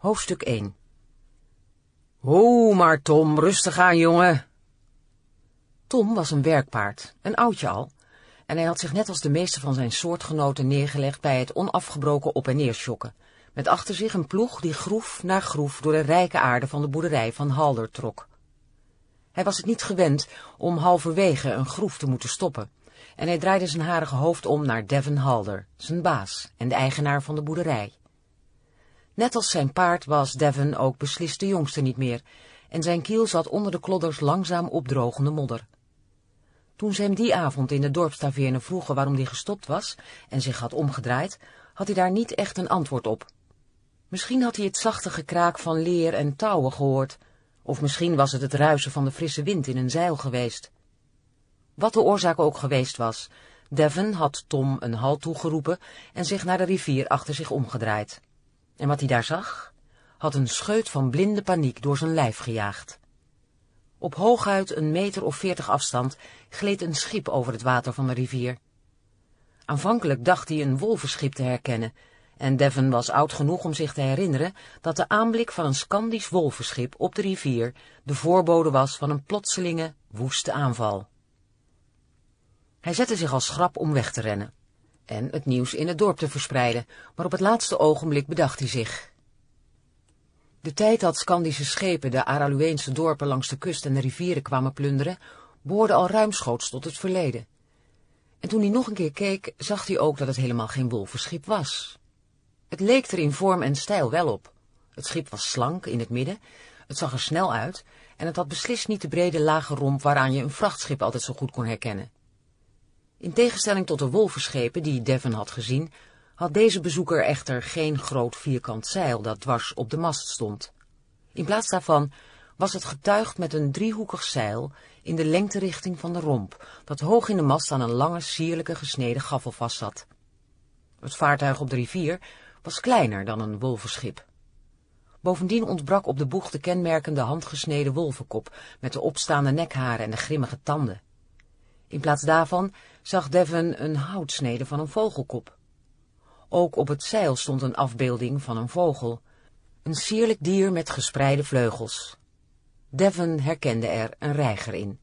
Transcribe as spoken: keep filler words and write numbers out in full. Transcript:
Hoofdstuk één. Ho, maar Tom, rustig aan, jongen. Tom was een werkpaard, een oudje al, en hij had zich net als de meeste van zijn soortgenoten neergelegd bij het onafgebroken op- en neersjokken, met achter zich een ploeg die groef na groef door de rijke aarde van de boerderij van Halder trok. Hij was het niet gewend om halverwege een groef te moeten stoppen, en hij draaide zijn harige hoofd om naar Devon Halder, zijn baas en de eigenaar van de boerderij. Net als zijn paard was Devon ook beslist de jongste niet meer, en zijn kiel zat onder de klodders langzaam opdrogende modder. Toen ze hem die avond in de dorpstaverne vroegen waarom hij gestopt was en zich had omgedraaid, had hij daar niet echt een antwoord op. Misschien had hij het zachte gekraak van leer en touwen gehoord, of misschien was het het ruisen van de frisse wind in een zeil geweest. Wat de oorzaak ook geweest was, Devon had Tom een halt toegeroepen en zich naar de rivier achter zich omgedraaid. En wat hij daar zag, had een scheut van blinde paniek door zijn lijf gejaagd. Op hooguit een meter of veertig afstand gleed een schip over het water van de rivier. Aanvankelijk dacht hij een wolvenschip te herkennen, en Devon was oud genoeg om zich te herinneren dat de aanblik van een Skandisch wolvenschip op de rivier de voorbode was van een plotselinge, woeste aanval. Hij zette zich als schrap om weg te rennen en het nieuws in het dorp te verspreiden, maar op het laatste ogenblik bedacht hij zich. De tijd dat Skandische schepen de Aralueense dorpen langs de kust en de rivieren kwamen plunderen, behoorde al ruimschoots tot het verleden. En toen hij nog een keer keek, zag hij ook dat het helemaal geen wolvenschip was. Het leek er in vorm en stijl wel op. Het schip was slank in het midden, het zag er snel uit, en het had beslist niet de brede lage romp waaraan je een vrachtschip altijd zo goed kon herkennen. In tegenstelling tot de wolvenschepen die Devon had gezien, had deze bezoeker echter geen groot vierkant zeil dat dwars op de mast stond. In plaats daarvan was het getuigd met een driehoekig zeil in de lengterichting van de romp, dat hoog in de mast aan een lange, sierlijke gesneden gaffel vastzat. Het vaartuig op de rivier was kleiner dan een wolvenschip. Bovendien ontbrak op de boeg de kenmerkende handgesneden wolvenkop met de opstaande nekharen en de grimmige tanden. In plaats daarvan zag Devon een houtsnede van een vogelkop. Ook op het zeil stond een afbeelding van een vogel, een sierlijk dier met gespreide vleugels. Devon herkende er een reiger in.